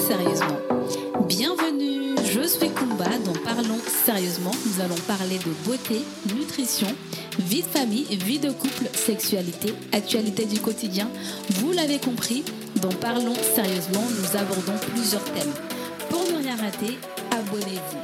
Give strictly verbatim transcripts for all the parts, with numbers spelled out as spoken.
sérieusement. Bienvenue, je suis Kumba, dans Parlons sérieusement. Nous allons parler de beauté, nutrition, vie de famille, vie de couple, sexualité, actualité du quotidien. Vous l'avez compris, dans Parlons sérieusement, nous abordons plusieurs thèmes. Pour ne rien rater, abonnez-vous.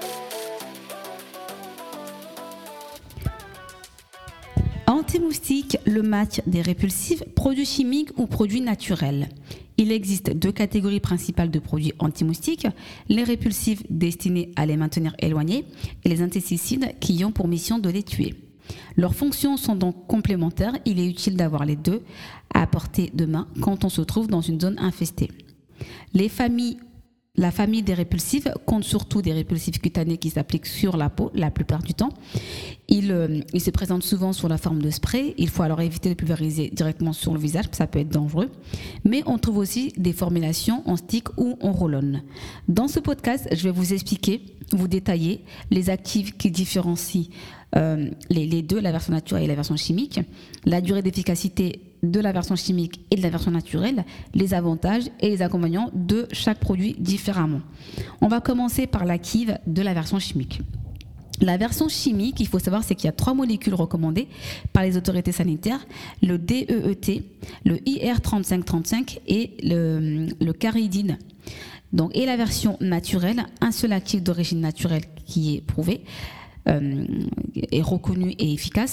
Anti-moustique, le match des répulsifs, produits chimiques ou produits naturels. Il existe deux catégories principales de produits anti-moustiques, les répulsifs destinés à les maintenir éloignés et les insecticides qui ont pour mission de les tuer. Leurs fonctions sont donc complémentaires, il est utile d'avoir les deux à portée de main quand on se trouve dans une zone infestée. Les familles La famille des répulsifs compte surtout des répulsifs cutanés qui s'appliquent sur la peau la plupart du temps. Ils, euh, ils se présentent souvent sous la forme de spray. Il faut alors éviter de pulvériser directement sur le visage, ça peut être dangereux. Mais on trouve aussi des formulations en stick ou en roll-on. Dans ce podcast, je vais vous expliquer, vous détailler les actifs qui différencient euh, les, les deux, la version naturelle et la version chimique, la durée d'efficacité de la version chimique et de la version naturelle, les avantages et les inconvénients de chaque produit différemment. On va commencer par l'active de la version chimique. La version chimique, il faut savoir, c'est qu'il y a trois molécules recommandées par les autorités sanitaires, le D E E T, le I R trente-cinq trente-cinq et le, le caridine. Donc, et la version naturelle, un seul actif d'origine naturelle qui est prouvé, euh, est reconnu et efficace,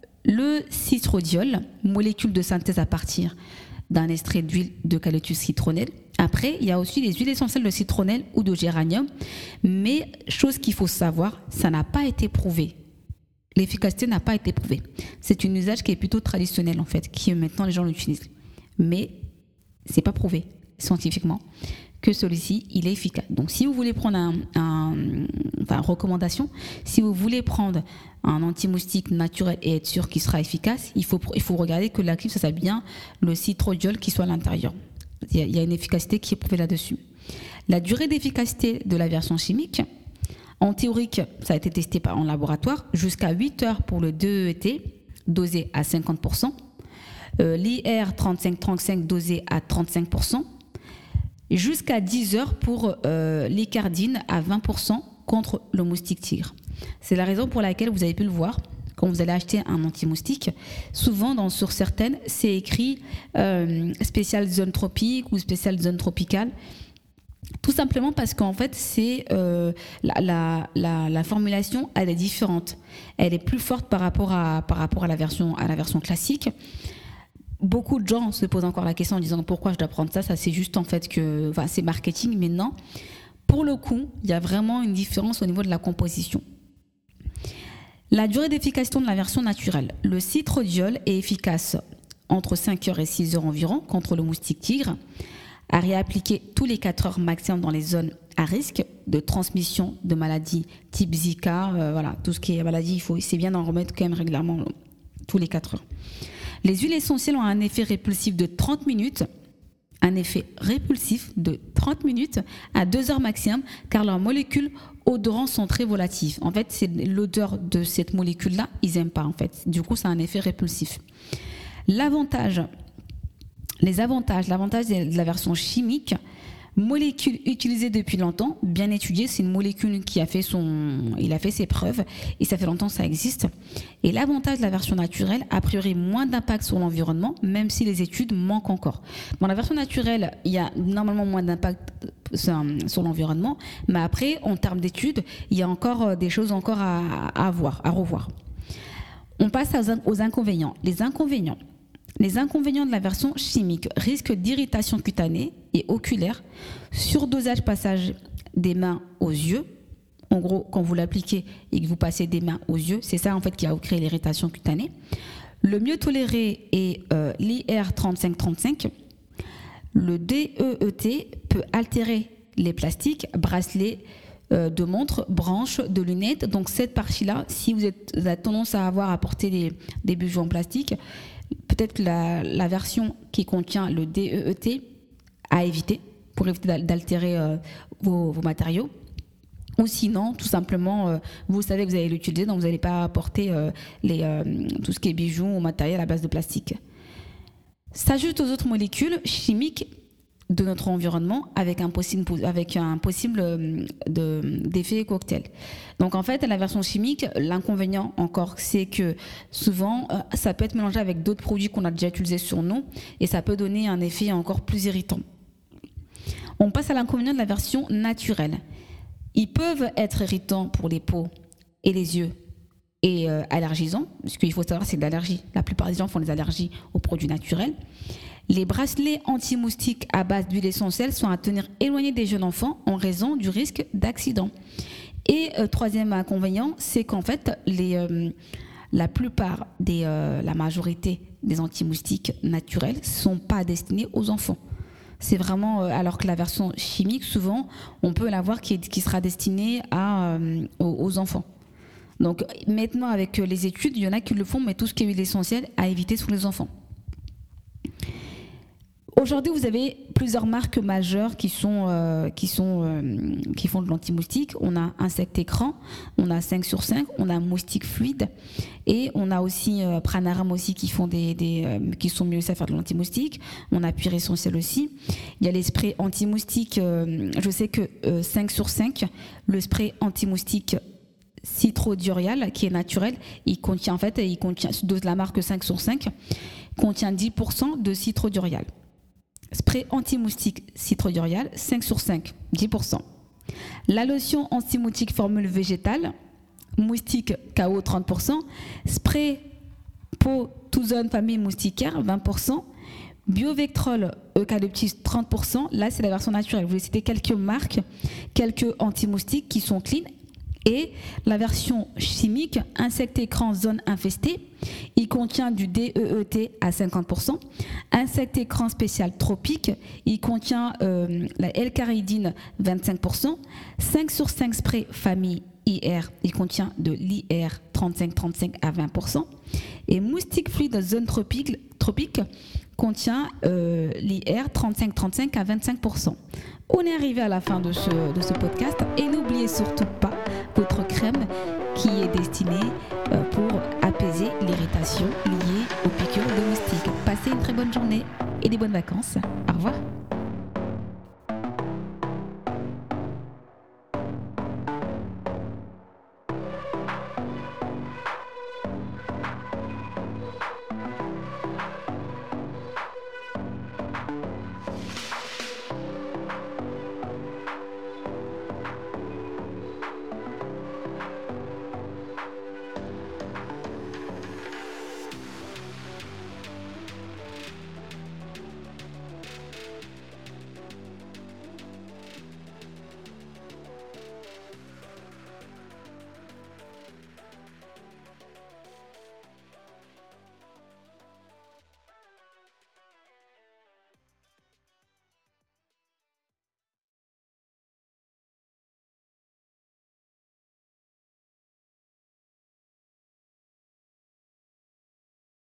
le citrodiol, molécule de synthèse à partir d'un extrait d'huile d'eucalyptus citronnelle. Après, il y a aussi les huiles essentielles de citronnelle ou de géranium. Mais, chose qu'il faut savoir, ça n'a pas été prouvé. L'efficacité n'a pas été prouvée. C'est un usage qui est plutôt traditionnel, en fait, qui maintenant les gens l'utilisent. Mais, ce n'est pas prouvé scientifiquement que celui-ci, il est efficace. Donc, si vous voulez prendre un, un enfin, recommandation, si vous voulez prendre un anti-moustique naturel et être sûr qu'il sera efficace, il faut, il faut regarder que l'actif, ça soit bien le citrodiol qui soit à l'intérieur. Il y a, il y a une efficacité qui est prouvée là-dessus. La durée d'efficacité de la version chimique, en théorique, ça a été testé en laboratoire, jusqu'à huit heures pour le D E E T, dosé à cinquante pour cent, euh, l'I R trente-cinq trente-cinq dosé à trente-cinq pour cent, jusqu'à dix heures pour euh, l'icardine à vingt pour cent contre le moustique tigre. C'est la raison pour laquelle vous avez pu le voir quand vous allez acheter un anti-moustique. Souvent, dans, sur certaines, c'est écrit euh, spécial zone tropique ou spécial zone tropicale. Tout simplement parce qu'en fait, c'est, euh, la, la, la, la formulation, elle est différente. Elle est plus forte par rapport à, par rapport à, la, version, à la version classique. Beaucoup de gens se posent encore la question en disant pourquoi je dois prendre ça. Ça, c'est juste en fait que enfin, c'est marketing, mais non. Pour le coup, il y a vraiment une différence au niveau de la composition. La durée d'efficacité de la version naturelle. Le citrodiol est efficace entre cinq heures et six heures environ contre le moustique tigre, à réappliquer tous les quatre heures maximum dans les zones à risque de transmission de maladies type Zika. Euh, voilà, tout ce qui est maladie, il faut, c'est bien d'en remettre quand même régulièrement tous les quatre heures. Les huiles essentielles ont un effet répulsif de trente minutes, un effet répulsif de trente minutes à deux heures maximum, car leurs molécules odorantes sont très volatiles. En fait, c'est l'odeur de cette molécule-là, ils n'aiment pas en fait. Du coup, ça a un effet répulsif. L'avantage, les avantages, l'avantage de la version chimique, molécule utilisée depuis longtemps, bien étudiée, c'est une molécule qui a fait son, il a fait ses preuves et ça fait longtemps que ça existe. Et l'avantage de la version naturelle, a priori moins d'impact sur l'environnement, même si les études manquent encore. Dans la version naturelle, il y a normalement moins d'impact sur l'environnement, mais après, en termes d'études, il y a encore des choses encore à, à voir, à revoir. On passe aux inconvénients. Les inconvénients. Les inconvénients de la version chimique, risque d'irritation cutanée et oculaire, surdosage passage des mains aux yeux. En gros, quand vous l'appliquez et que vous passez des mains aux yeux, c'est ça en fait qui a créé l'irritation cutanée. Le mieux toléré est euh, l'I R trente-cinq trente-cinq. Le D E E T peut altérer les plastiques, bracelets euh, de montres, branches, de lunettes. Donc cette partie-là, si vous, êtes, vous avez tendance à avoir à porter des, des bijoux en plastique, peut-être que la, la version qui contient le D E E T à éviter pour éviter d'altérer euh, vos, vos matériaux. Ou sinon, tout simplement, euh, vous savez que vous allez l'utiliser, donc vous n'allez pas porter euh, les, euh, tout ce qui est bijoux ou matériel à base de plastique. S'ajoute aux autres molécules chimiques de notre environnement avec un possible, avec un possible de, d'effet cocktail. Donc en fait, la version chimique, l'inconvénient encore, c'est que souvent, ça peut être mélangé avec d'autres produits qu'on a déjà utilisés sur nous et ça peut donner un effet encore plus irritant. On passe à l'inconvénient de la version naturelle. Ils peuvent être irritants pour les peaux et les yeux et euh, allergisants, parce qu'il faut savoir c'est de l'allergie. La plupart des gens font des allergies aux produits naturels. Les bracelets anti-moustiques à base d'huile essentielle sont à tenir éloignés des jeunes enfants en raison du risque d'accident. Et euh, troisième inconvénient, c'est qu'en fait, les, euh, la plupart, des, euh, la majorité des anti-moustiques naturels ne sont pas destinés aux enfants. C'est vraiment, euh, alors que la version chimique, souvent, on peut l'avoir qui, est, qui sera destinée à, euh, aux, aux enfants. Donc maintenant, avec les études, il y en a qui le font, mais tout ce qui est huile essentielle, à éviter sur les enfants. Aujourd'hui, vous avez plusieurs marques majeures qui, sont, euh, qui, sont, euh, qui font de l'anti-moustique. On a Insecte Écran, on a cinq sur cinq, on a Moustique Fluide et on a aussi euh, Pranarum aussi qui, font des, des, euh, qui sont mieux à faire de l'anti-moustique. On a Pure Essentiel aussi. Il y a les sprays anti-moustique. Euh, je sais que euh, cinq sur cinq, le spray anti-moustique Citrodurial qui est naturel, il contient en fait, il contient de la marque cinq sur cinq, contient dix pour cent de Citrodurial. Spray anti-moustique Citrodurial, cinq sur cinq, dix pour cent. La lotion anti-moustique formule végétale, moustique K O trente pour cent. Spray peau Touzone famille moustiquaire, vingt pour cent. Biovectrol eucalyptus, trente pour cent. Là, c'est la version naturelle. Je vais citer quelques marques, quelques anti-moustiques qui sont clean. Et la version chimique, Insecte Écran zone infestée, il contient du D E E T à cinquante pour cent. Insecte Écran spécial tropique, il contient euh, la L-caridine vingt-cinq pour cent. cinq sur cinq spray famille I R, il contient de l'I R trente-cinq trente-cinq à vingt pour cent. Et Moustique Fluide zone tropique, tropique contient euh, l'I R trente-cinq trente-cinq à vingt-cinq pour cent. On est arrivé à la fin de ce, de ce podcast et n'oubliez surtout pas votre crème qui est destinée euh, pour apaiser l'irritation liée aux piqûres de moustiques. Passez une très bonne journée et des bonnes vacances. Au revoir.